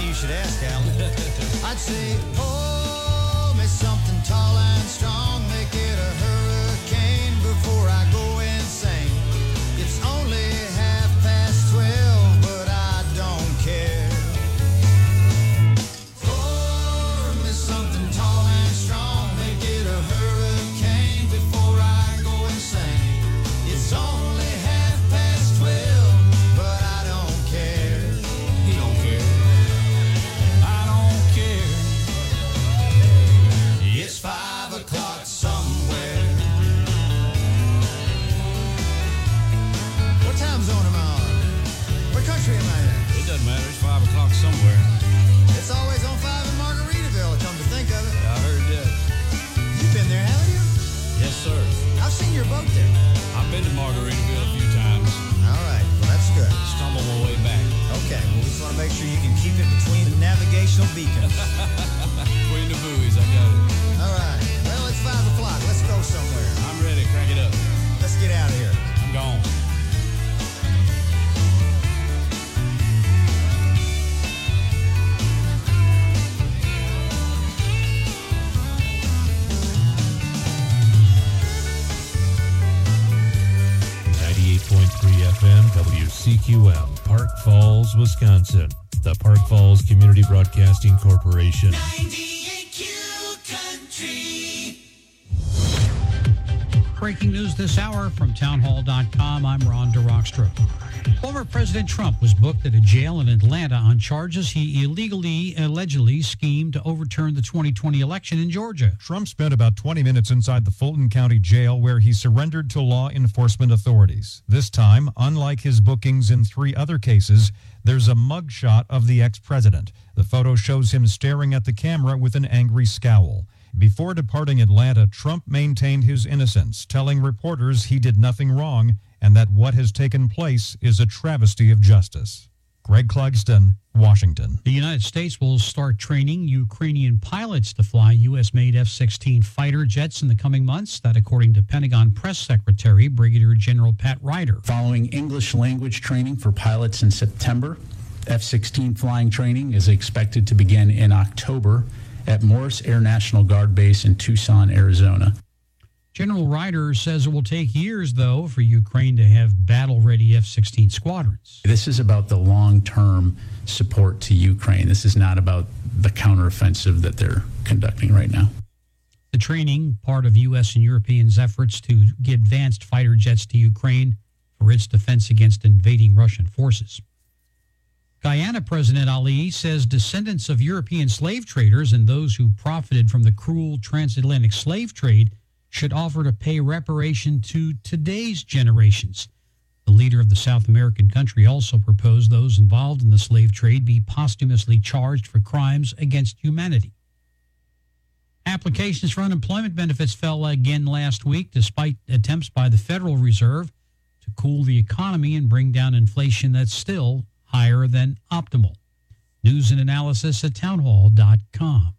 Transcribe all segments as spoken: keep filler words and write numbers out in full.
you should ask, Alan. I'd say, oh, me something tall and strong, make it a hurricane before I go insane. It's only half past twelve, but I don't care. Pour me something tall and strong, make it a hurricane before I go insane. It's only half past twelve, but I don't care. You don't care. I don't care. It's five o'clock somewhere. What time zone am I on? What country am I in? It doesn't matter. It's five o'clock somewhere. It's always on five in Margaritaville, come to think of it. I heard that. You've been there, haven't you? Yes, sir. I've seen your boat there. I've been to Margaritaville a few times. All right, well, that's good. Stumbled my way back. Okay, well, we just want to make sure you can keep it between the navigational beacons. Between the buoys, I got it. All right, well, it's five o'clock. Let's go somewhere. I'm ready. Crank it up. Let's get out of here. I'm gone. ninety-eight point three F M W C Q M, Park Falls, Wisconsin. The Park Falls Community Broadcasting Corporation. ninety-eight Q Country. Breaking news this hour from townhall dot com. I'm Ron DeRockstra. Former President Trump was booked at a jail in Atlanta on charges he illegally, allegedly schemed to overturn the twenty twenty election in Georgia. Trump spent about twenty minutes inside the Fulton County Jail where he surrendered to law enforcement authorities. This time, unlike his bookings in three other cases, there's a mugshot of the ex-president. The photo shows him staring at the camera with an angry scowl. Before departing Atlanta, Trump maintained his innocence, telling reporters he did nothing wrong and that what has taken place is a travesty of justice. Greg Clugston, Washington. The United States will start training Ukrainian pilots to fly U S-made F sixteen fighter jets in the coming months. That according to Pentagon Press Secretary Brigadier General Pat Ryder. Following English language training for pilots in September, F sixteen flying training is expected to begin in October at Morris Air National Guard Base in Tucson, Arizona. General Ryder says it will take years, though, for Ukraine to have battle-ready F sixteen squadrons. This is about the long-term support to Ukraine. This is not about the counteroffensive that they're conducting right now. The training, part of U S and Europeans' efforts to get advanced fighter jets to Ukraine for its defense against invading Russian forces. Guyana President Ali says descendants of European slave traders and those who profited from the cruel transatlantic slave trade should offer to pay reparation to today's generations. The leader of the South American country also proposed those involved in the slave trade be posthumously charged for crimes against humanity. Applications for unemployment benefits fell again last week despite attempts by the Federal Reserve to cool the economy and bring down inflation that's still higher than optimal. News and analysis at townhall dot com.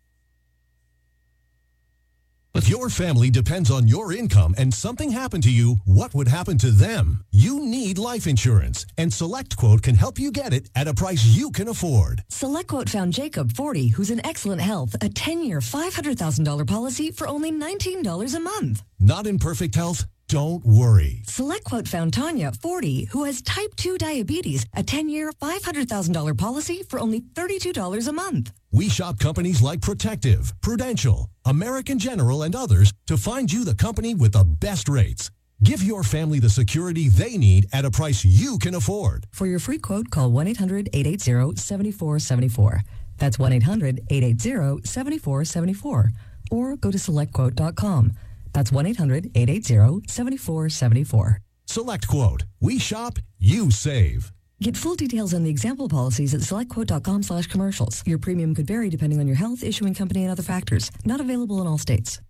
If your family depends on your income and something happened to you, what would happen to them? You need life insurance, and SelectQuote can help you get it at a price you can afford. SelectQuote found Jacob, forty, who's in excellent health, a ten-year, five hundred thousand dollars policy for only nineteen dollars a month. Not in perfect health? Don't worry. SelectQuote found Tanya, forty, who has type two diabetes, a ten-year, five hundred thousand dollars policy for only thirty-two dollars a month. We shop companies like Protective, Prudential, American General, and others to find you the company with the best rates. Give your family the security they need at a price you can afford. For your free quote, call one eight hundred, eight eight zero, seven four seven four. That's one eight hundred, eight eight zero, seven four seven four. Or go to select quote dot com. That's one eight hundred, eight eight zero, seven four seven four. SelectQuote. We shop, you save. Get full details on the example policies at selectquote.com slash commercials. Your premium could vary depending on your health, issuing company, and other factors. Not available in all states.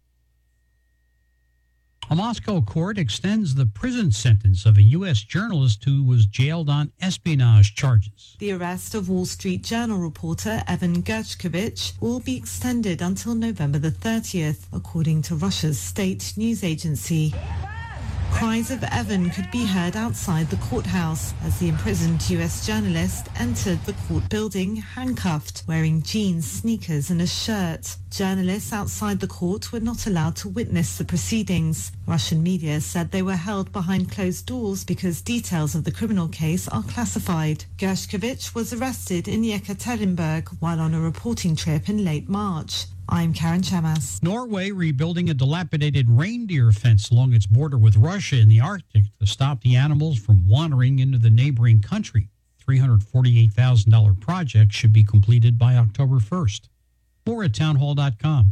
A Moscow court extends the prison sentence of a U S journalist who was jailed on espionage charges. The arrest of Wall Street Journal reporter Evan Gershkovich will be extended until November the thirtieth, according to Russia's state news agency. Cries of Evan could be heard outside the courthouse as the imprisoned U S journalist entered the court building handcuffed, wearing jeans, sneakers and a shirt. Journalists outside the court were not allowed to witness the proceedings. Russian media said they were held behind closed doors because details of the criminal case are classified. Gershkovich was arrested in Yekaterinburg while on a reporting trip in late March. I'm Karen Chamas. Norway rebuilding a dilapidated reindeer fence along its border with Russia in the Arctic to stop the animals from wandering into the neighboring country. three hundred forty-eight thousand dollars project should be completed by October first. More at townhall dot com.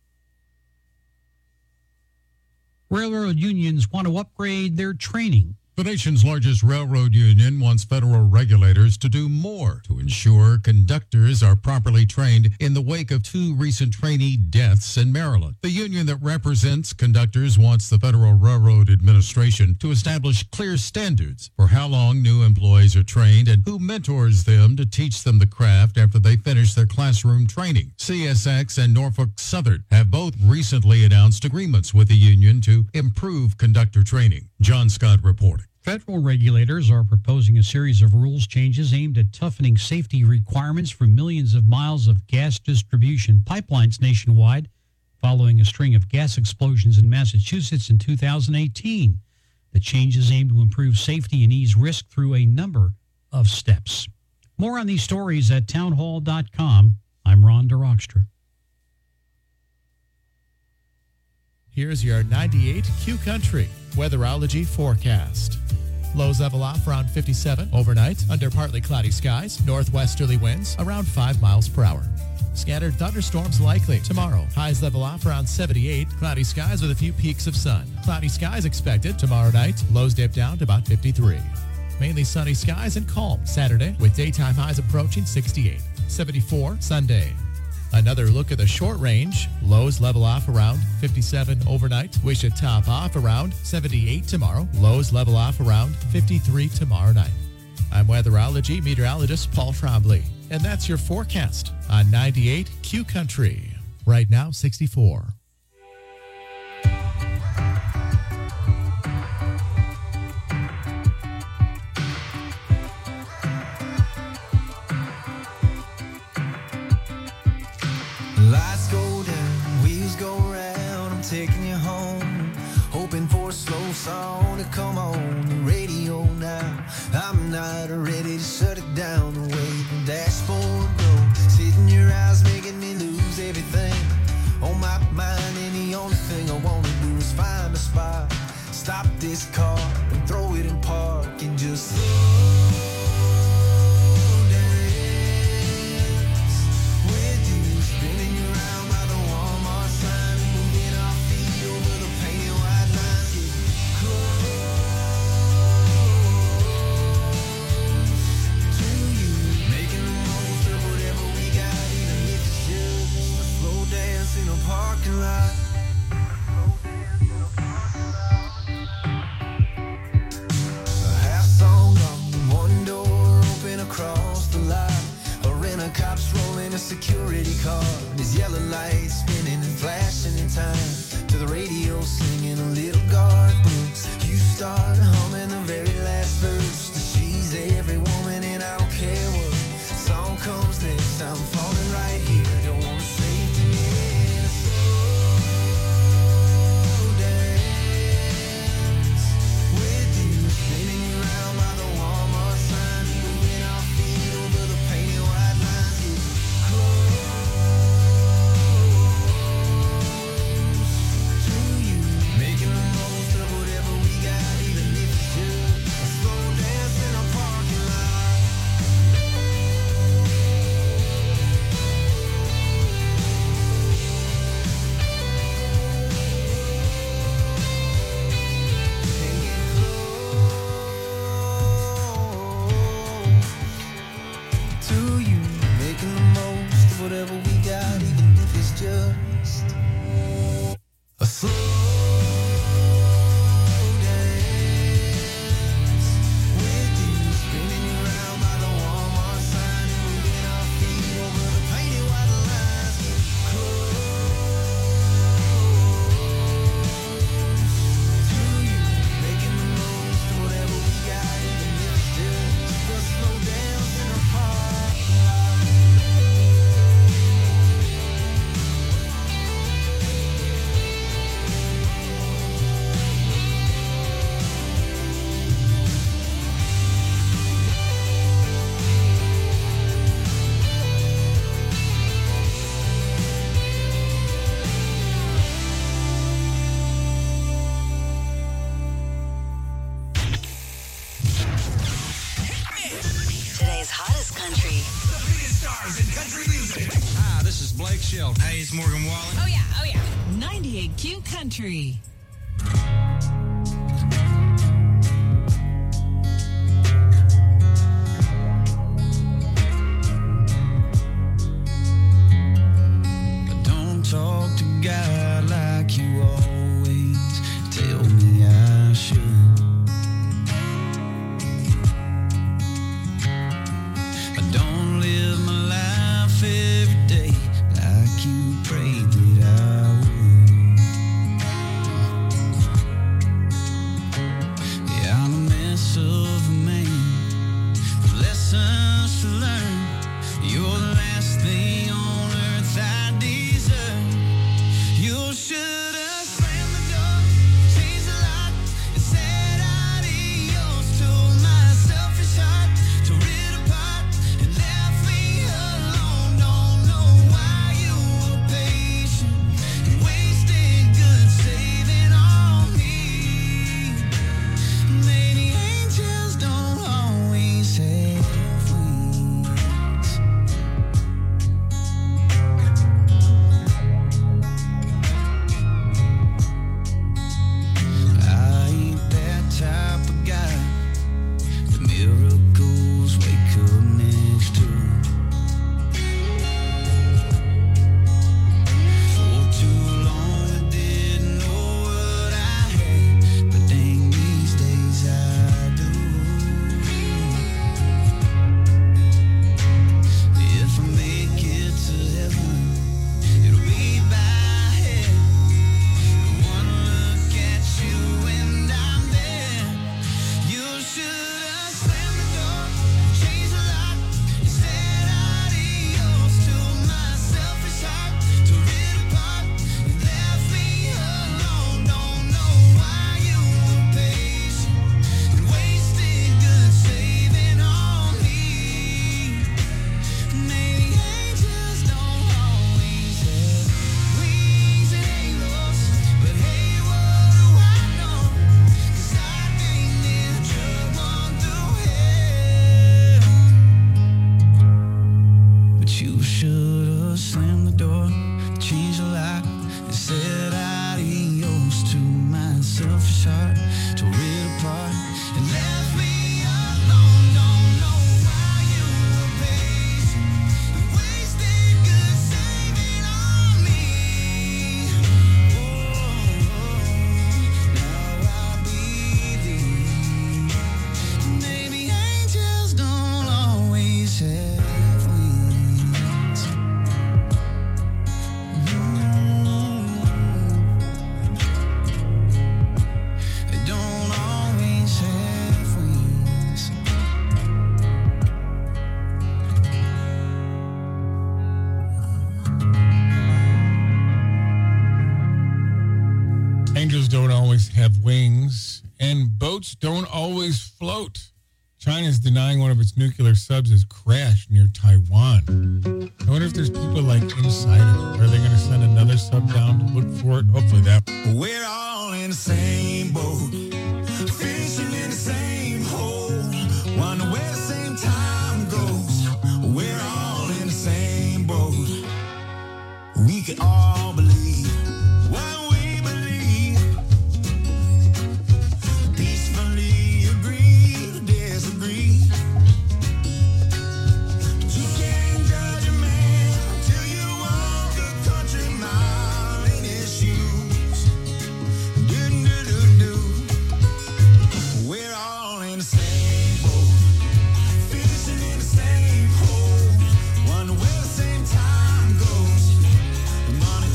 Railroad unions want to upgrade their training. The nation's largest railroad union wants federal regulators to do more to ensure conductors are properly trained in the wake of two recent trainee deaths in Maryland. The union that represents conductors wants the Federal Railroad Administration to establish clear standards for how long new employees are trained and who mentors them to teach them the craft after they finish their classroom training. C S X and Norfolk Southern have both recently announced agreements with the union to improve conductor training. John Scott reporting. Federal regulators are proposing a series of rules changes aimed at toughening safety requirements for millions of miles of gas distribution pipelines nationwide following a string of gas explosions in Massachusetts in two thousand eighteen. The changes aim to improve safety and ease risk through a number of steps. More on these stories at townhall dot com. I'm Ron DeRockstra. Here's your ninety-eight Q Country weatherology forecast. Lows level off around fifty-seven overnight under partly cloudy skies, northwesterly winds around five miles per hour. Scattered thunderstorms likely tomorrow. Highs level off around seventy-eight, cloudy skies with a few peaks of sun. Cloudy skies expected tomorrow night, lows dip down to about fifty-three. Mainly sunny skies and calm Saturday with daytime highs approaching sixty-eight. seventy-four Sunday. Another look at the short range. Lows level off around fifty-seven overnight. We should top off around seventy-eight tomorrow. Lows level off around fifty-three tomorrow night. I'm weatherology meteorologist Paul Trombley, and that's your forecast on ninety-eight Q Country. Right now, sixty-four. Lights go down, wheels go round, I'm taking you home, hoping for a slow song to come on the radio now. I'm not ready to shut it down, the way the dashboard goes, hitting your eyes, making me lose everything on my mind, and the only thing I want to do is find a spot, stop this car and throw it in park and just slow. In a parking lot. A half song on one door open across the lot. A renter cop's rolling a security car. His yellow lights spinning and flashing in time to the radio singing a little guard blues. You start humming the very last verse. She's every woman and I don't care what song comes next. I'm falling right here. Don't wanna save me. Shelton. Hey, it's Morgan Wallen. Oh, yeah, oh, yeah. ninety-eight Q Country. Don't talk to God like you always tell me I should. I don't live my life every day like you prayed that I would. Yeah, I'm a mess of a man with lessons to learn. You're the last thing on earth I deserve. You should have slammed the door, changed the lock, and said adios to my selfish heart. Tore it apart and left me alone. Don't know why you were patient and wasted good saving on me. Maybe angels don't always have wings. I ain't that type of guy that miracles wake up next to. For too long I didn't know what I had, but dang, these days I do. If I make it to heaven, it'll be by head. One look at you and I'm there. You should have slammed the door, changed the lock, and said adios to my selfish heart. Tore it apart and left me alone. Don't know why you were patient and wasted good saving on me. Maybe angels don't always have wings and halos, but hey, what do I know? 'Cause I ain't lived just one through hell. But you should have slammed the door, changed the lock, and said adios to my selfish heart. Tore it apart and left me alone. Don't know why you were patient and wasted good saving on me. Oh, now I believe. Maybe angels don't always have wings. They don't always have wings. Angels don't always have wings, and boats don't always float. China's denying one of its nuclear subs has crashed near Taiwan. I wonder if there's people like inside of it. Are they going to send another sub down to look for it? Hopefully that. We're all in the same boat, fishing in the same hole, wonder where the same time goes. We're all in the same boat. We can all believe what we believe. Peacefully agree to disagree. But you can't judge a man till you walk a country mile in his shoes. Do-do-do-do. We're all in the same boat, fishing in the same hole, wonder where the same time goes. The money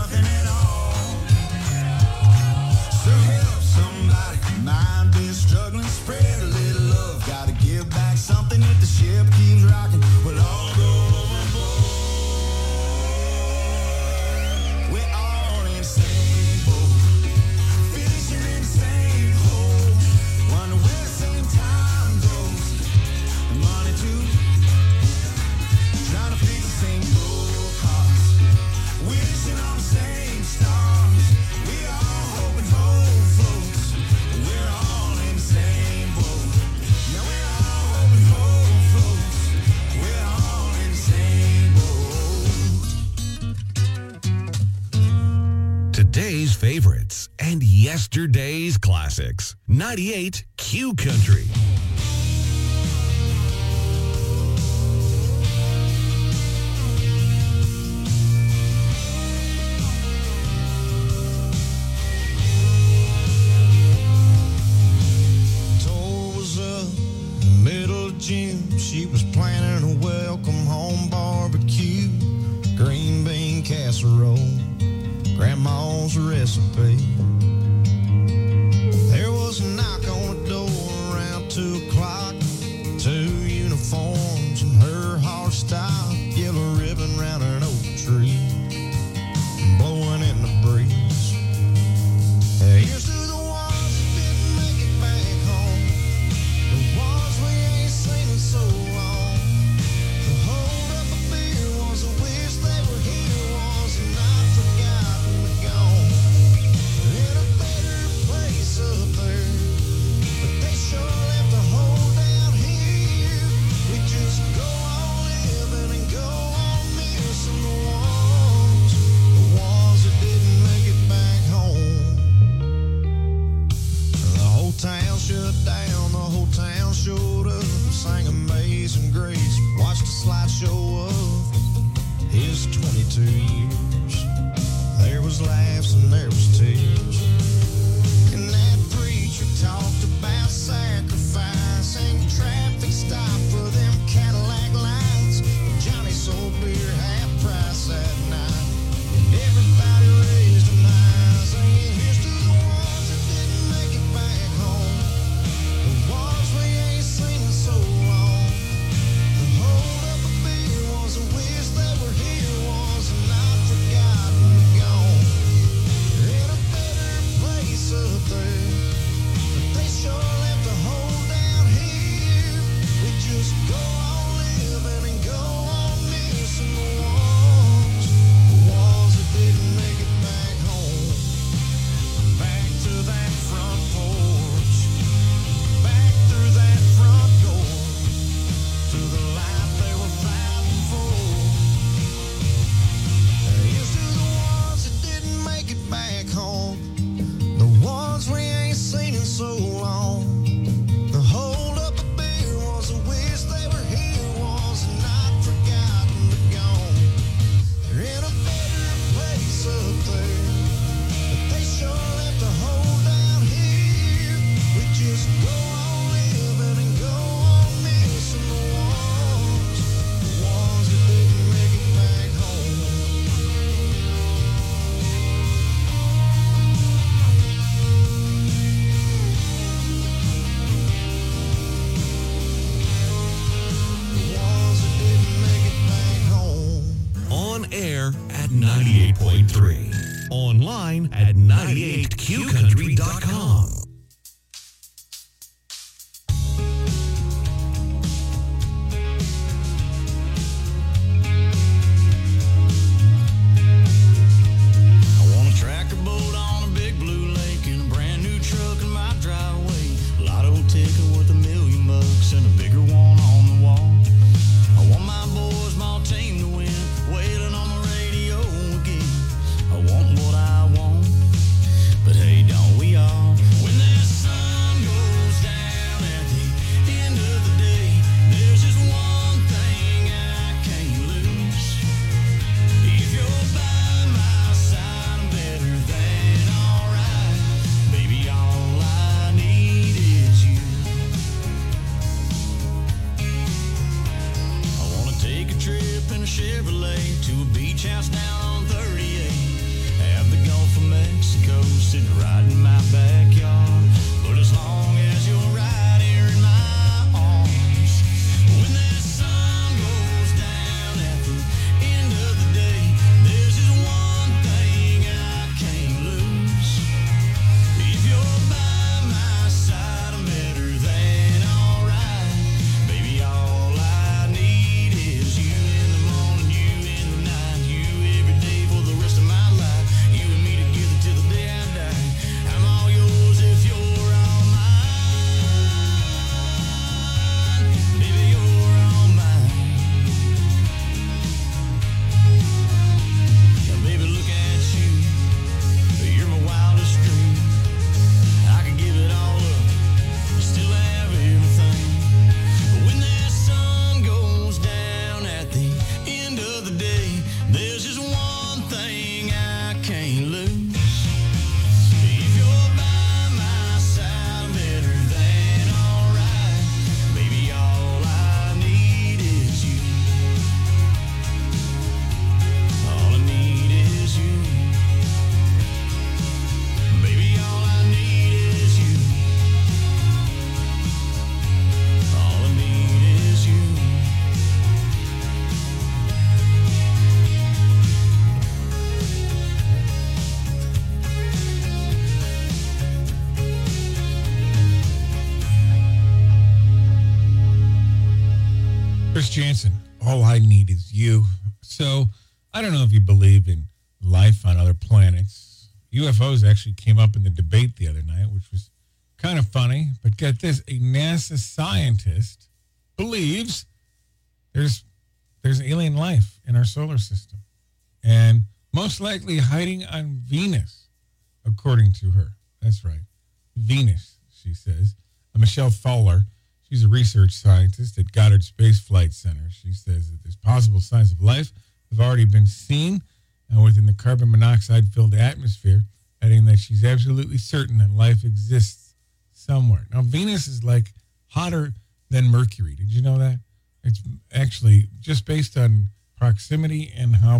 nothing at all. So help somebody, mind be struggling, spread a little love. Gotta give back something if the ship keeps rocking. We'll all go overboard. We're all in the same boat, fishing in the same hole. Wonder where the same time goes. Money too, trying to fix the same boat cars, wishing on the same stars. We all hoping hope floats. We're all in the same boat. Now we're all hoping hope floats. We're all in the same boat. Today's favorites and yesterday's classics. ninety-eight Q Country. Toll was up in the middle of June. She was planning a welcome home barbecue. Green bean casserole, grandma's recipe. There was a knock on the door around two o'clock. Two uniforms and her horse style, yellow ribbon round an oak tree, blowing in the breeze. Here's to the ones that didn't make it back home, the ones we ain't seen in so long. The hold up a beer was a wish they were here, was a not forgotten but gone. In a better place up there, but they sure left a hole down here. We just go on living and go on missing the ones, the ones that didn't make it back home. The whole town shut down, the whole town showed up, sang Amazing Grace, watched a slideshow of his twenty-two years. There was laughs and there was tears, and that preacher talked about sacrifice and traffic stop for them Cadillac lights. Johnny sold beer half price that night, and everybody raised an eye, saying, here's to the ones that didn't make it back home, the ones we ain't seen in so long. The hold up a beer was a wish they were here, was a not forgotten but gone. They're in a better place up there, but they sure left a hole down here. We just go on living and go on missing the ones, the ones that didn't make it back home. Back to that front porch, back through that front door, to the life they were fighting for. Here's to the ones that didn't make it back home, the ones we ain't seen in so long. The hold up a beer was a wish they were here, was a not forgotten but gone. They're in a better place up there, but they sure left a hole down here. We just go on living and go on missing the ones, the ones that didn't make it back home. The ones that didn't make it back home. On air at ninety-eight point three. Online at ninety-eight q country dot com. I want a tractor boat on a big blue lake and a brand new truck in my driveway. Lotto ticket worth a million bucks and a bigger one on the wall. I want my boys, my team to win, wailing on the radio again. I want what I want, but hey, don't we all? When that sun goes down at the end of the day, there's just one thing I can't lose. If you're by my side, I'm better than alright. Baby, all I need is you. I wanna take a trip in a Chevrolet to a beach house down on thirty-eight. sitting right in my backyard. But as long as you're right here in my arms, when that sun goes down at the end of the day, there's just one thing I can't lose. If you're by my side, I'm better than alright. Baby, all I need is you in the morning, you in the night, you every day for the rest of my life. You and me together till the day I die. I'm all yours if you're all mine. Baby, you're all mine. Now, baby, look at you. You're my wildest dream. I could give it all up, still have everything. But when that sun goes down at the end of the day, there's just one thing I can't lose. If you're by my side, I'm better than alright. Baby, all I need is you. All I need is you. Baby, all I need is you. All I need is you. Chris Jansen, all I need is you. So I don't know if you believe in life on other planets. U F Os actually came up in the debate the other night, which was kind of funny. But get this, a NASA scientist believes there's there's alien life in our solar system, and most likely hiding on Venus, according to her. That's right, Venus, she says. Uh, Michelle Fowler, she's a research scientist at Goddard Space Flight Center. She says that there's possible signs of life have already been seen uh, within the carbon monoxide-filled atmosphere, adding that she's absolutely certain that life exists somewhere. Now, Venus is like hotter than Mercury. Did you know that? It's actually just based on proximity and how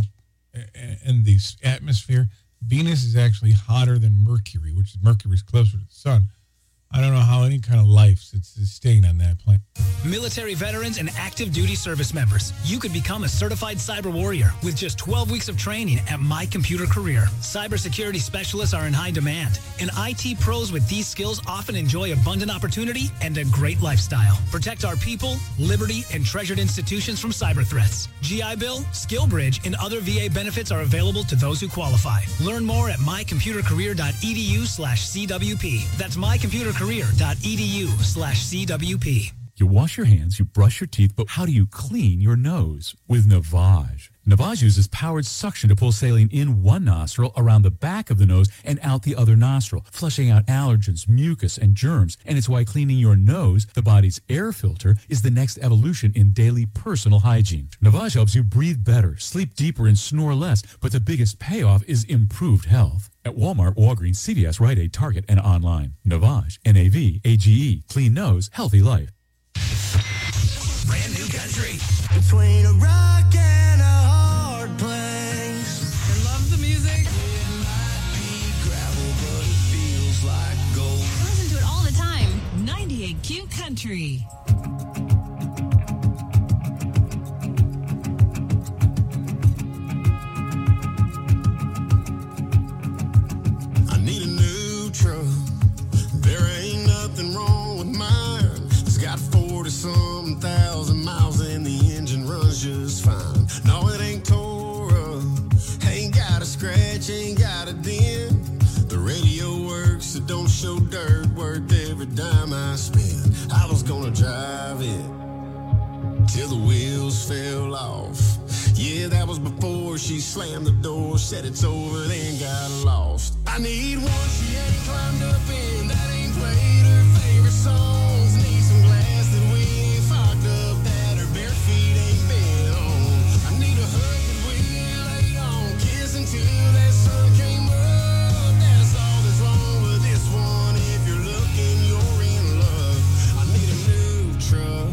and the atmosphere. Venus is actually hotter than Mercury, which is Mercury's closer to the sun. I don't know how any kind of life should sustain on that planet. Military veterans and active duty service members, you could become a certified cyber warrior with just twelve weeks of training at My Computer Career. Cybersecurity specialists are in high demand, and I T pros with these skills often enjoy abundant opportunity and a great lifestyle. Protect our people, liberty, and treasured institutions from cyber threats. G I Bill, SkillBridge, and other V A benefits are available to those who qualify. Learn more at mycomputercareer.edu slash CWP. That's mycomputercareer.edu slash CWP. You wash your hands, you brush your teeth, but how do you clean your nose? With Navage. Navage uses powered suction to pull saline in one nostril, around the back of the nose, and out the other nostril, flushing out allergens, mucus, and germs. And it's why cleaning your nose, the body's air filter, is the next evolution in daily personal hygiene. Navage helps you breathe better, sleep deeper, and snore less, but the biggest payoff is improved health. At Walmart, Walgreens, C V S, Rite Aid, Target, and online. Navage, N A V A G E. Clean nose, healthy life. Brand new country. Between a rock and a hard place. I love the music. It might be gravel, but it feels like gold. I listen to it all the time. ninety-eight Q Country. I need a new truck. There ain't nothing wrong with mine. It's got forty-some thousand miles and the engine runs just fine. No, it ain't tore up. Ain't got a scratch, ain't got a dent. The radio works, it don't show dirt. Worth every dime I spend. I was gonna drive it till the wheels fell off. Yeah, that was before she slammed the door, said it's over, then got lost. I need one she ain't climbed up in, that ain't played her favorite songs. Need some glass that we ain't fogged up, that her bare feet ain't been on. I need a hug that we laid on, kiss until that sun came up. That's all that's wrong with this one. If you're looking, you're in love. I need a new truck.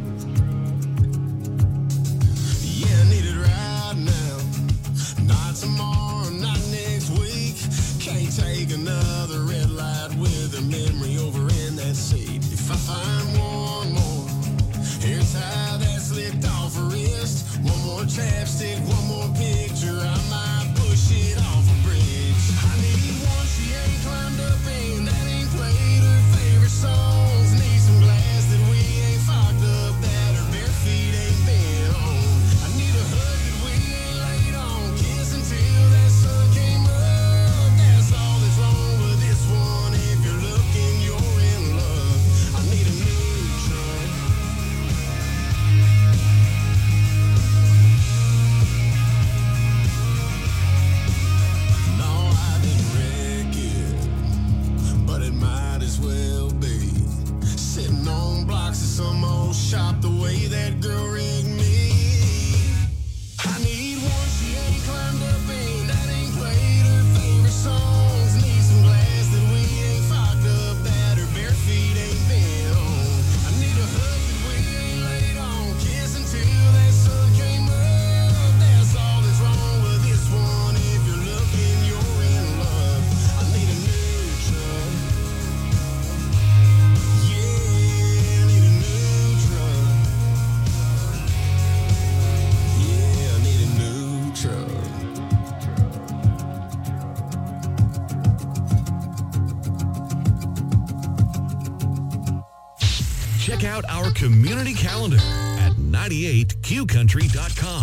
Yeah, I need it right now. Not tomorrow, not next week. Can't take another red light with a memory over in that seat. If I find one more hair tie that's slipped off her wrist, one more chapstick, one more picture, I might push it off a bridge. I need one she ain't climbed up in, that ain't played her favorite songs. Need some glass that we ain't fogged up, that her bare feet ain't been on. I need a hug that we ain't laid on, kiss until that sun came up. That's all that's wrong with this one. If you're looking, you're in love. I need a new truck. No, I didn't wreck it, but it might as well be. Sitting on blocks of some old shop the way that girl rigged me. I need one she ain't climbed up in, that ain't played her favorite songs. Need some glass that we ain't fogged up, that her bare feet ain't been on. I need a hug that we ain't laid on, kiss until that sun came up. That's all that's wrong with this one. If you're looking, you're in love. I need a new truck. Yeah, I need a new truck. Yeah, I need a new truck. Check out our community calendar at ninety-eight q country dot com.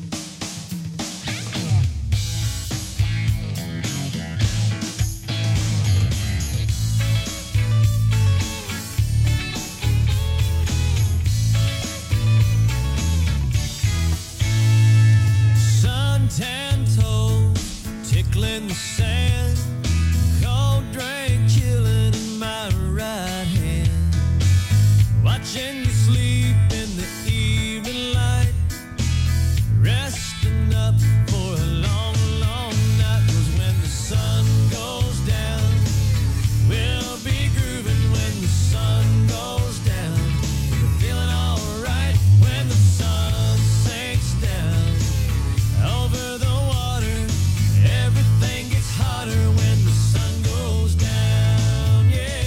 Suntan toes, tickling the sand, cold drink chilling in my right hand. Watching you sleep in the evening light, resting up for a long, long night. 'Cause when the sun goes down, we'll be grooving. When the sun goes down, we're feeling alright. When the sun sinks down over the water, everything gets hotter when the sun goes down, yeah.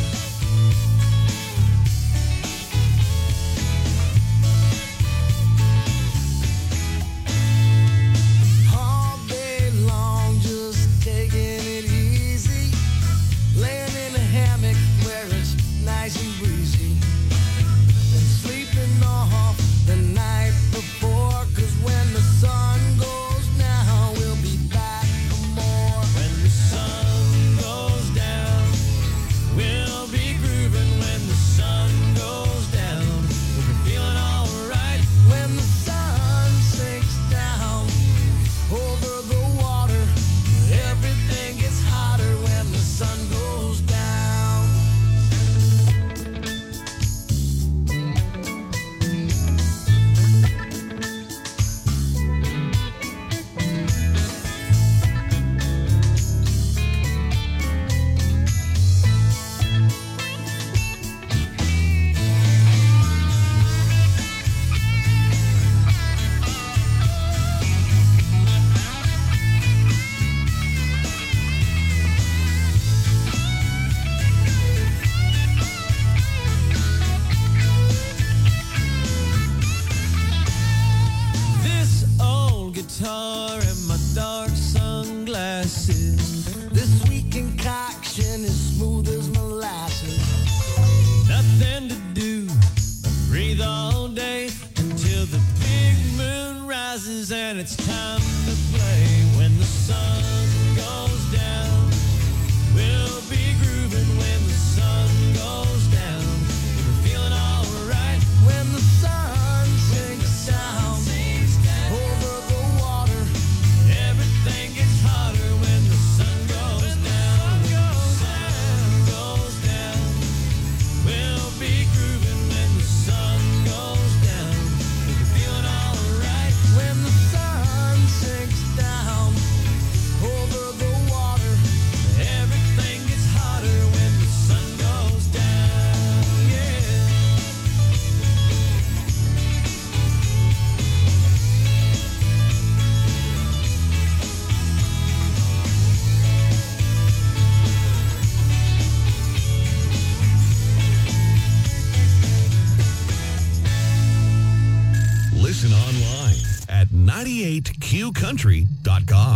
All day long, just taking it easy, laying in a hammock where it's nice and breezy, and sleeping off the night before. 'Cause when the sun goes down, we'll be back for more. When the sun goes down, we'll be grooving. When the sun goes down, we'll be feeling alright. When the sun sinks down over the water, everything gets hotter when the sun goes down. This old guitar and my dark sunglasses, this sweet concoction is smooth as molasses. Nothing to do but breathe all day until the big moon rises and it's time to play. When the sun goes down, we'll be grooving. When the sun goes down, we're feeling alright. When the sun sinks down over the water, everything gets hotter when the sun goes down. When the sun goes down, we'll be grooving. When the sun goes down, we'll be feeling alright. When the sun sinks ninety-eight Q country dot com.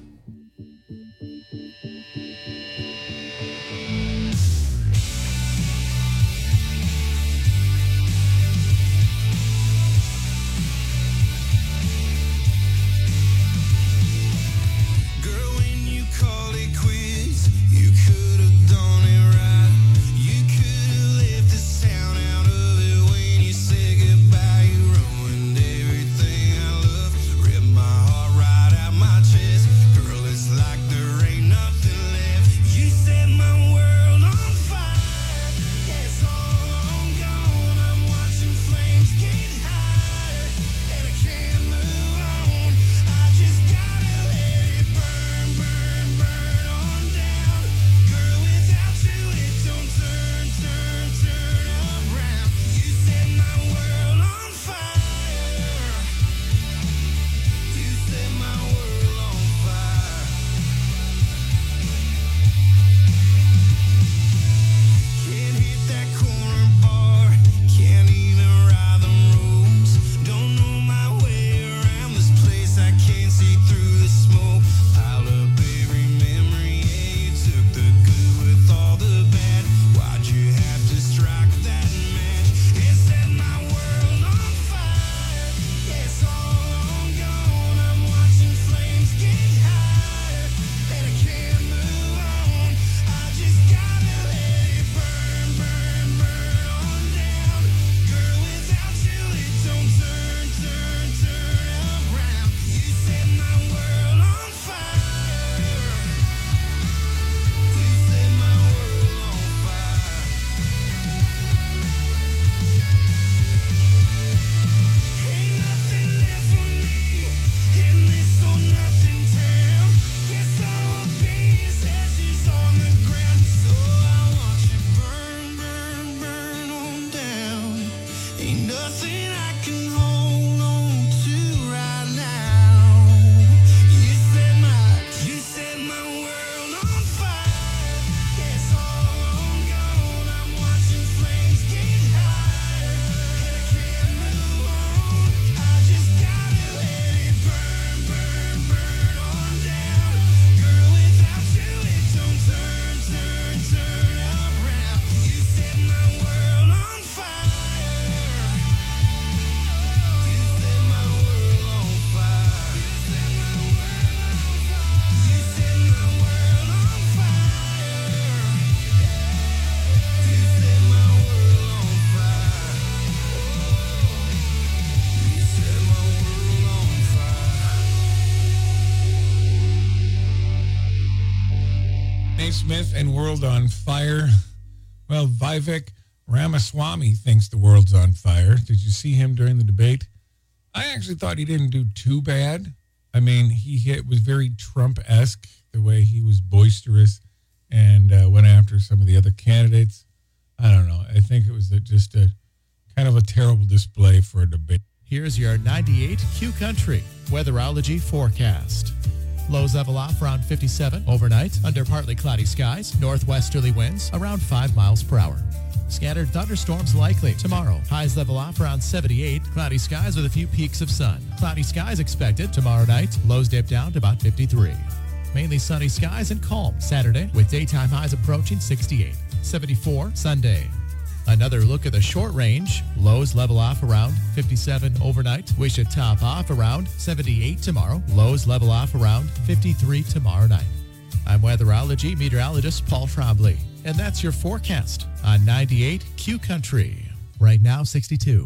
Smith and World on Fire. Well, Vivek Ramaswamy thinks the world's on fire. Did you see him during the debate? I actually thought he didn't do too bad. I mean, he hit, was very Trump-esque, the way he was boisterous and uh, went after some of the other candidates. I don't know. I think it was a, just a kind of a terrible display for a debate. Here's your ninety-eight Q Country weatherology forecast. Lows level off around fifty-seven overnight under partly cloudy skies. Northwesterly winds around five miles per hour. Scattered thunderstorms likely tomorrow. Highs level off around seventy-eight. Cloudy skies with a few peaks of sun. Cloudy skies expected tomorrow night. Lows dip down to about fifty-three. Mainly sunny skies and calm Saturday with daytime highs approaching sixty-eight. seventy-four Sunday. Another look at the short range. Lows level off around fifty-seven overnight. We should top off around seventy-eight tomorrow. Lows level off around fifty-three tomorrow night. I'm weatherology meteorologist Paul Trombley, and that's your forecast on ninety-eight Q Country. Right now, sixty-two.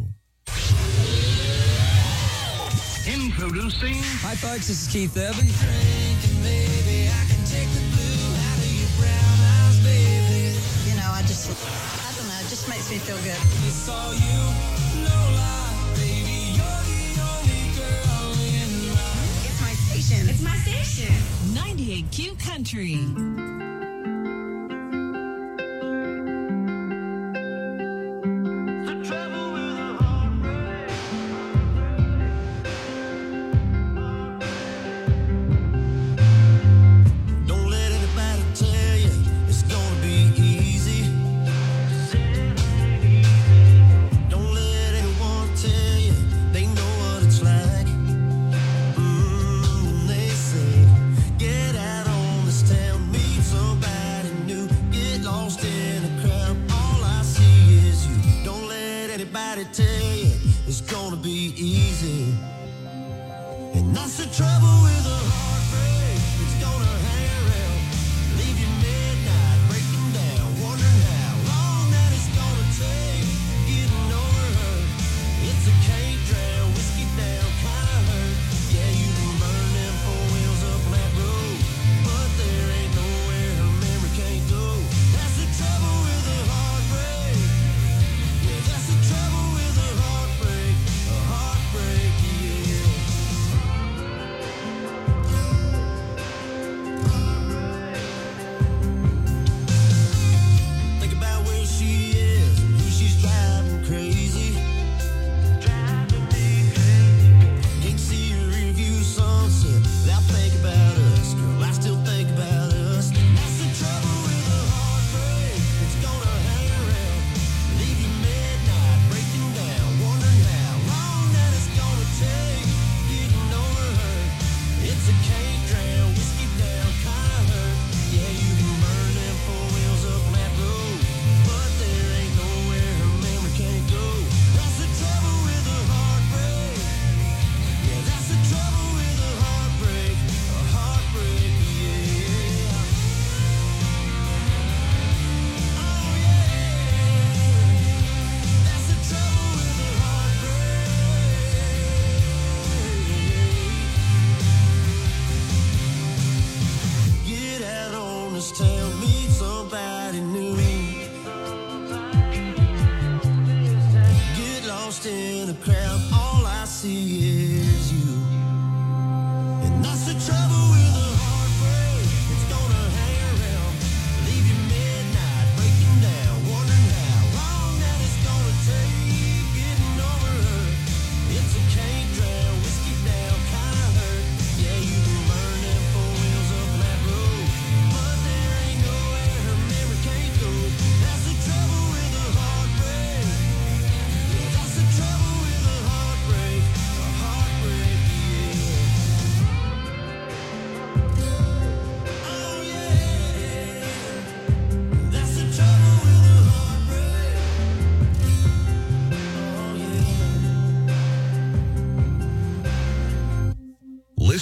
Introducing. Hi, folks. This is Keith Urban. Drinking, baby, I can take the blue out of your brown eyes, baby. You know, I just, I don't know, it just makes me feel good. It's all you, no lie, baby. You're the only girl in my. It's my station. It's my station. ninety-eight Q Country. Don't let anyone tell you they know what it's like.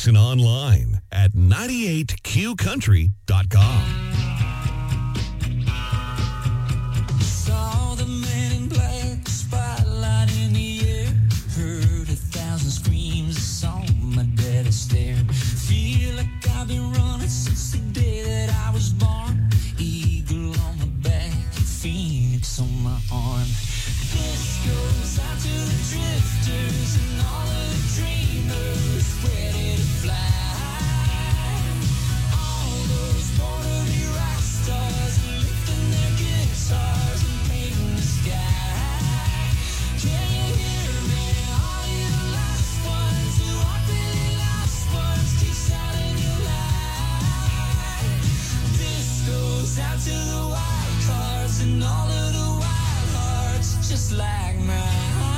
Listen online at ninety-eight Q country dot com. Saw the man in black, spotlight in the air. Heard a thousand screams, saw my daddy stare. Feel like I've been running since the day that I was born. Eagle on my back, phoenix on my arm. This goes out to the drifters and all of the dreamers ready to fly. All those born to be rock stars lifting their guitars and painting the sky. Can you hear me? All you lost ones who aren't really lost ones, keep shining your light. This goes out to the wild cards and all of the wild hearts just like mine.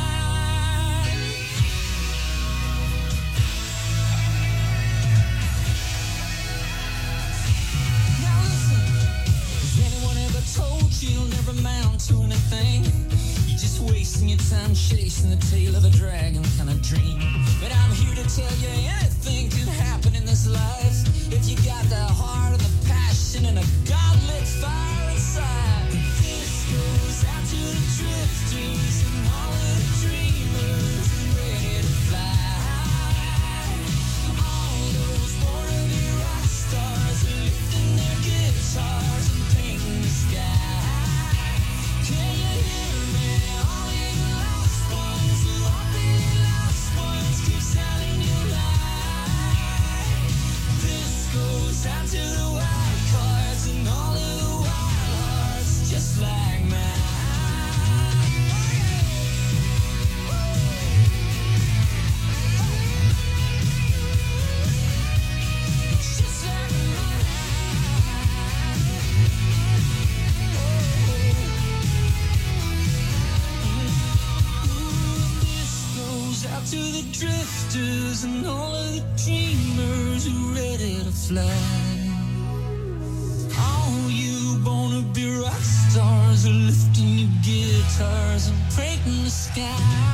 Now listen, has anyone ever told you you'll never amount to anything? You're just wasting your time chasing the tail of a dragon kind of dream. But I'm here to tell you anything can happen in this life if you got the heart and the passion and a God-lit fire inside. This goes out to the drifters and all of the dreamers ready to fly. All those born to be rock stars lifting their guitars and painting the sky. Can you hear me? All you lost ones who aren't really lost ones, keep shining your light. This goes out to the wild cards and all of the wild hearts just like mine. Just like This goes out to the drifters and all of the dreamers who ready to fly. All you born to be rock stars are lifting your guitars and breaking the sky.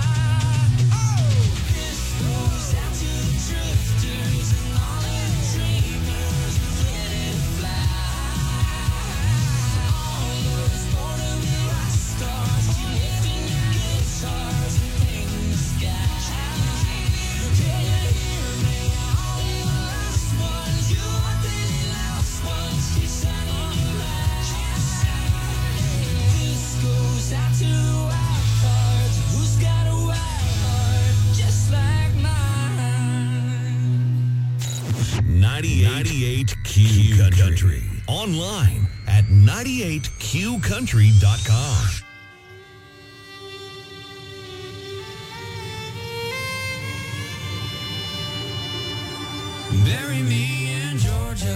This goes out to the drifters and all of the dreamers who ready to fly. All those born to be rock stars lifting your guitars and painting the sky. Can you hear me? All you lost ones, you are really lost ones, keep shining your light. This goes out to the wild cards, who's got a wild heart just like mine. ninety-eight Q Country. Online at ninety-eight Q country dot com. Bury me in Georgia.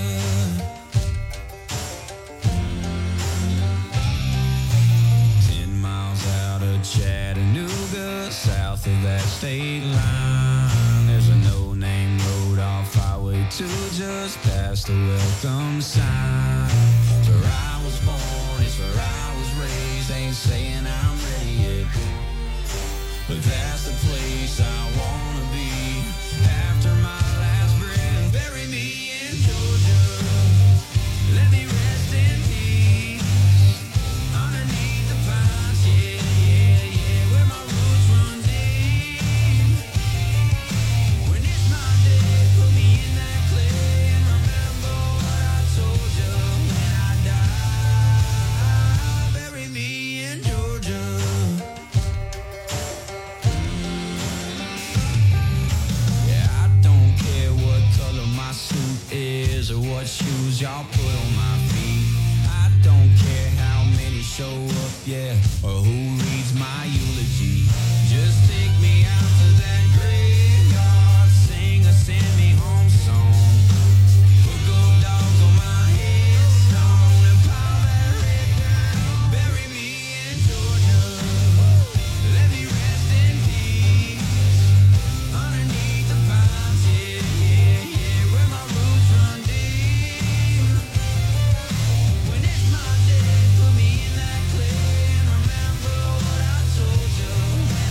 Ten miles out of Chattanooga, south of that state line. There's a no-name road off Highway two, just past the welcome sign. It's where I was born, it's where I was raised. Ain't saying I'm ready yet, but that's the place I wanna be after my last breath. Bury me in Georgia. Let me rest in peace underneath the pines. Yeah, yeah, yeah, where my roots run deep. When it's my day, put me in that clay and remember what I told you when I die. Bury me in Georgia. Yeah, I don't care what color my suit is or what shoes y'all put on my feet. I don't care how many show up, yeah, or who reads my eulogy. Just take me out to that graveyard, sing a send me home song. Put gold dogs on my headstone and pile that red down. Bury me in Georgia. Let me rest in peace underneath the pines. Yeah, yeah, yeah, where my roots run deep. When it's my day, put me in that clay and remember what I told you when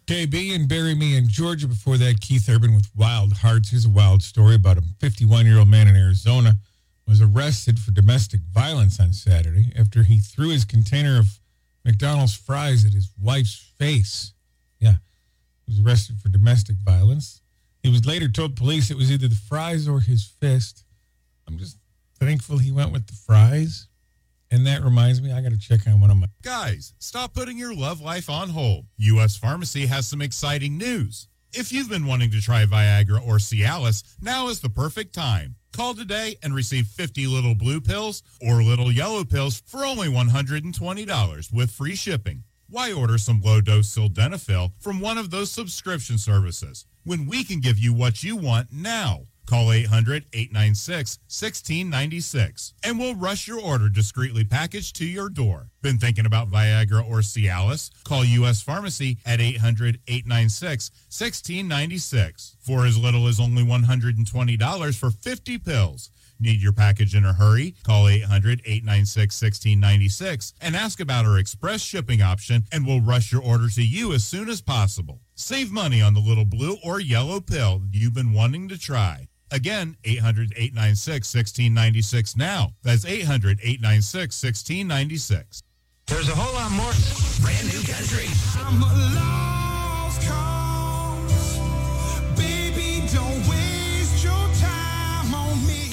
K B and Bury Me in Georgia. Before that, Keith Urban with Wild Hearts. Here's a wild story about a fifty-one-year-old man in Arizona was arrested for domestic violence on Saturday after he threw his container of McDonald's fries at his wife's face. Yeah, he was arrested for domestic violence. He was later told police it was either the fries or his fist. I'm just thankful he went with the fries. And that reminds me, I got to check on one of my... Guys, stop putting your love life on hold. U S Pharmacy has some exciting news. If you've been wanting to try Viagra or Cialis, now is the perfect time. Call today and receive fifty little blue pills or little yellow pills for only one hundred twenty dollars with free shipping. Why order some low-dose sildenafil from one of those subscription services when we can give you what you want now? Call eight hundred, eight nine six, one six nine six and we'll rush your order discreetly packaged to your door. Been thinking about Viagra or Cialis? Call U S Pharmacy at eight hundred, eight nine six, one six nine six. For as little as only one hundred twenty dollars for fifty pills. Need your package in a hurry? Call eight hundred, eight nine six, one six nine six and ask about our express shipping option, and we'll rush your order to you as soon as possible. Save money on the little blue or yellow pill you've been wanting to try. Again, eight hundred, eight nine six, one six nine six now. That's eight hundred, eight nine six, one six nine six. There's a whole lot more. Brand new country. I'm a lost cause. Baby, don't waste your time on me.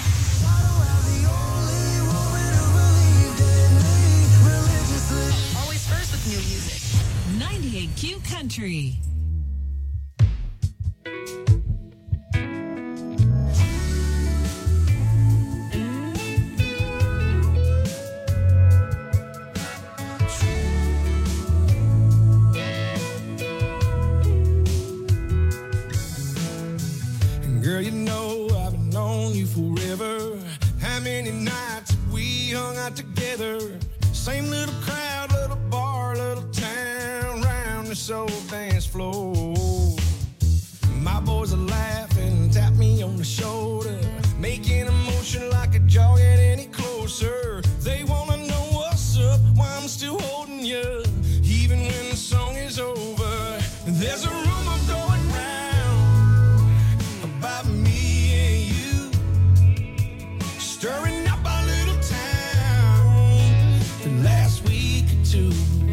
Always first with new music. ninety-eight Q Country. Girl, you know I've known you forever. How many nights we hung out together? Same little crowd, little bar, little town, round this old dance floor. My boys are laughing, tap me on the shoulder, making a motion like a jog get any closer. They wanna know what's up, why I'm still holding you, even when the song is over. There's a rumor going round about me and you, stirring up our little town the last week or two.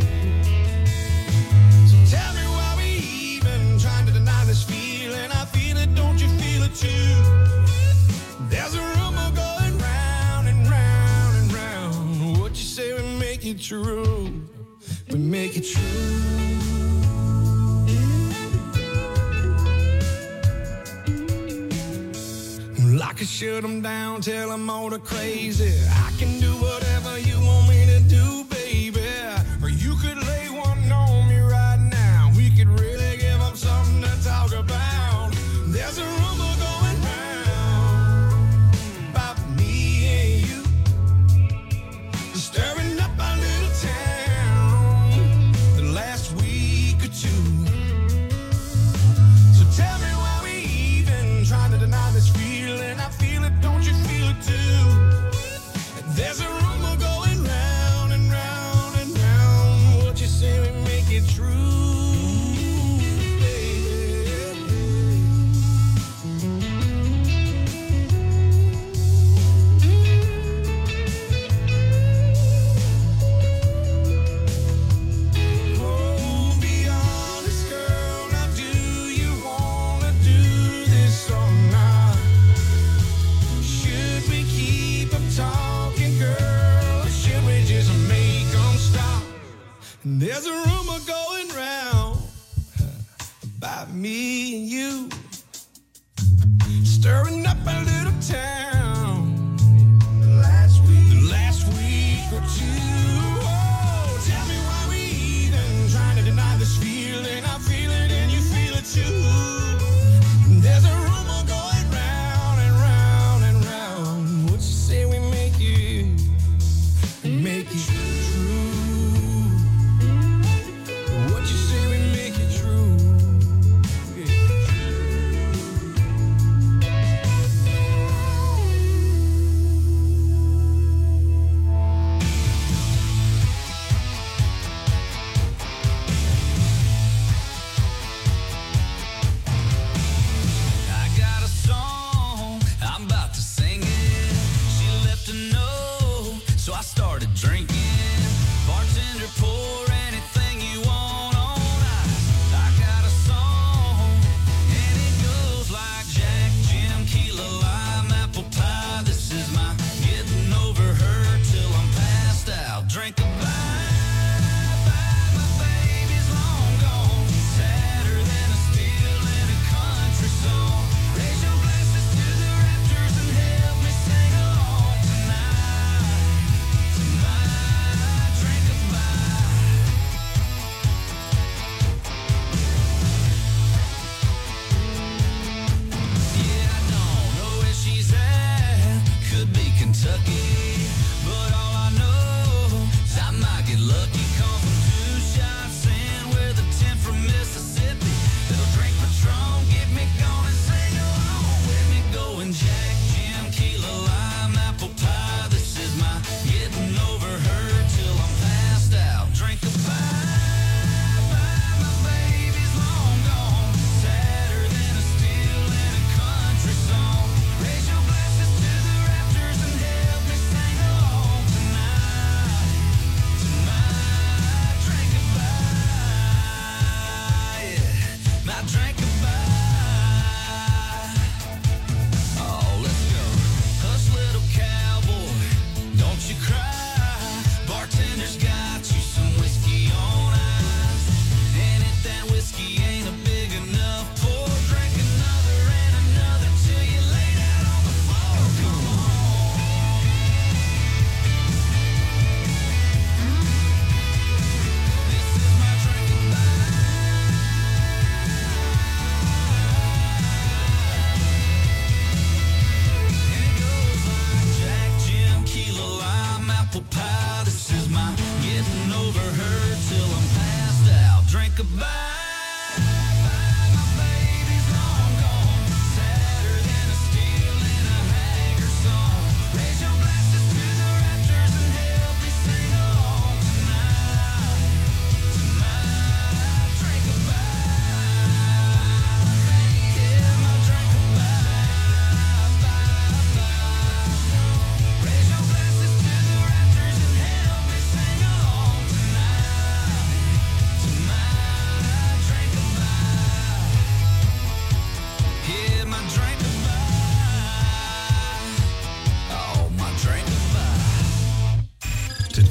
So tell me why we even trying to deny this feeling. I feel it, don't you feel it too? There's a rumor going round and round and round. What you say we make it true? We make it true. I can shut them down, tell them all the crazy. I can do whatever you want me to do, baby. Or you could lay one on me right now. We could really give up something to talk about. There's a rumor going round about me and you, stirring up our little town the last week or two. So tell me why we even trying to deny this feeling. I feel it, don't you feel it too? There's a rumor going round and round and round. What you say we make it true, oh, be honest, girl. Now, do you wanna do this or not? Should we keep them talking, girl, or should we just make them stop? There's a rumor going round about me and you, stirring up a little town last week, last week or two. Oh, tell me why we even trying to deny this feeling. I feel it and you feel it too. There's a rumor going round and round and round. What you say we make it, make it true? What you say we make it true? Yeah.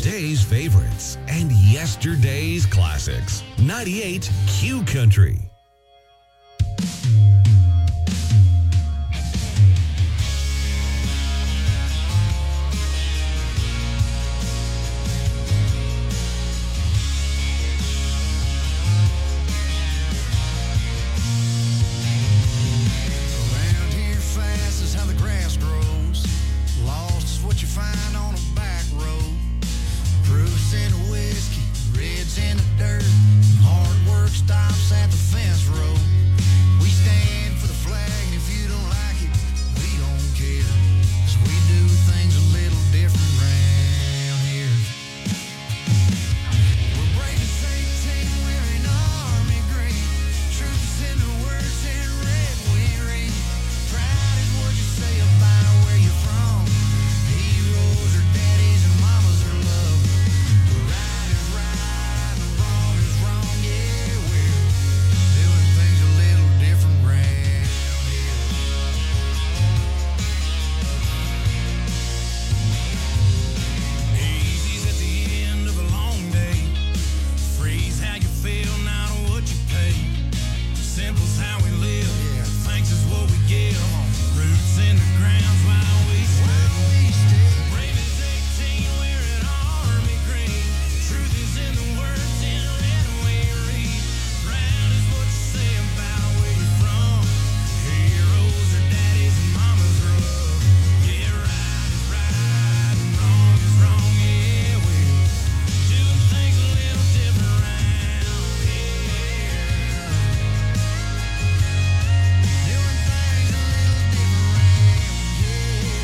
today's favorites and yesterday's classics. ninety-eight Q Country. Around here fast is how the grass grows. Lost is what you find on a back road. Proofs in the whiskey, reds in the dirt. Hard work stops at the fence road. We stand for the flag, and if you don't like it, we don't care. 'Cause we do things a little different round here. We're brave as eighteen, wearing army green. Truth is in the words in red we read. Pride is what you say about where you're from. Heroes are daddies and mamas are love. The right is right and the wrong is wrong. Yeah, we're doing things a little different round here. Easy's at the end of a long day. Freeze how you feel, not what you pay. Simple's how we live. Thanks is what we give. Roots in the ground's why we stay. Brave as eighteen, wearing army green. Truth is in the words in red we read. Proud is what you say about where you're from. Heroes are daddies and mamas are love. Yeah, right is right and wrong is wrong. Yeah, we're doing things a little different round here. Doing things a little different round here.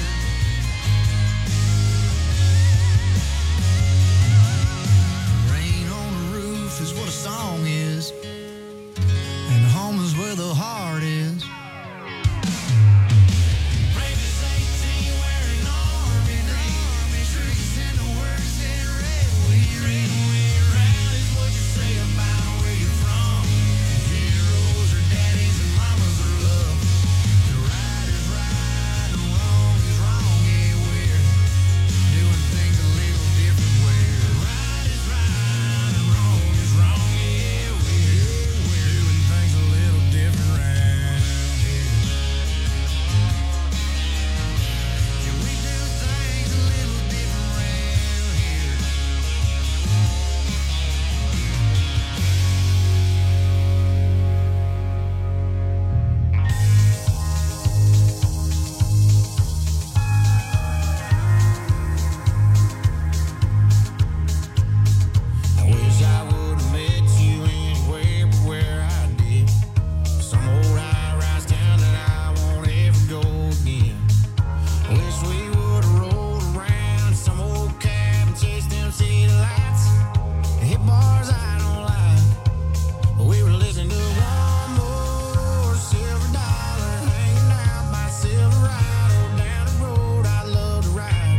Rain on the roof is what a song is, and home is where the heart is. Brave as eighteen, wearing army green. Truth in the words in red we read. Proud is what you say about where you're from. Heroes are daddies and mamas are love. The right is right and wrong is wrong. Yeah, we're doing things a little different way. Right is right and wrong is wrong. Yeah, we're we're doing things a little different round here. Yeah, we do things a little different round here. I wish I would've met you anywhere but where I did. Some old high-rise town that I won't ever go again. I wish we would've rolled around some old cab and chased them city lights. Hit bars I don't like, but we were listening to one more silver dollar, hanging out by Silverado down the road I love to ride.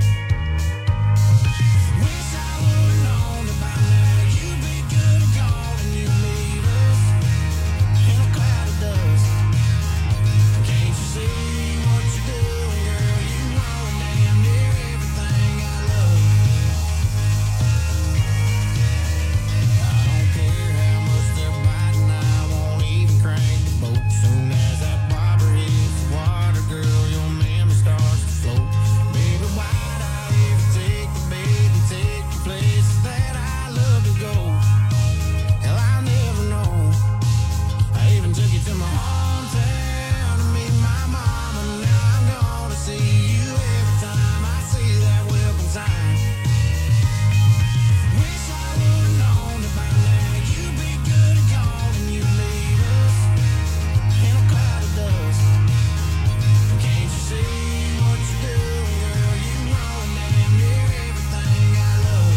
Wish I would've known about now. You'd be good at calling, you leave us in a cloud of dust. Can't you see what you're doing, girl? You ruin damn near everything I love. I don't care how much they're biting, I won't even crank the boat. Soon as that bobber hits the water, girl, your memory starts to float. Baby, why'd I ever take the bait and take you places that I love to go? Hell, I'll never know. I even took you to my hometown to meet my mama. Now I'm gonna see you every time I see that welcome sign. Wish I would've known about now. You'd be good at calling, you leave us in a cloud of dust. Can't you see what you're doing, girl? You ruin damn near everything I love.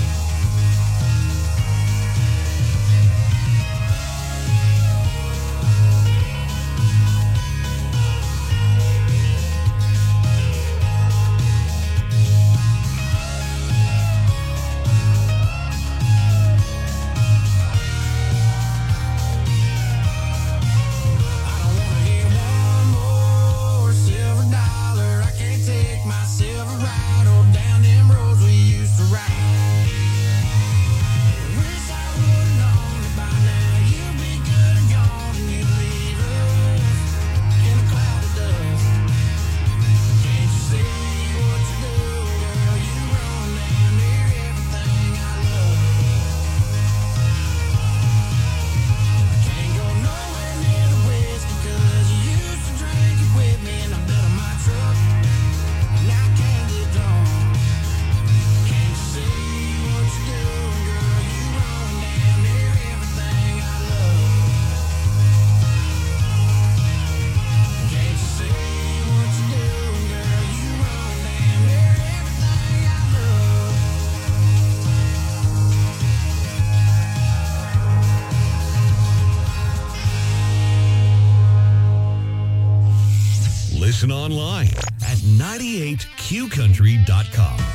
I don't wanna hear one more silver dollar. I can't take my Silverado down them roads we used to for right. Wish I would've known that by now you'd be good and gone and you'd leave us in a cloud of dust. Can't you see what you do, girl? You run down near everything I love. I can't go nowhere near the whiskey 'cause you used to drink it with me and I'm done on my truck. And I can't get drunk. Can't you see what you do, girl? You run down near everything I love. Can't you see what you do, girl? You run down near everything I love. Listen online at ninety-eight q country dot com.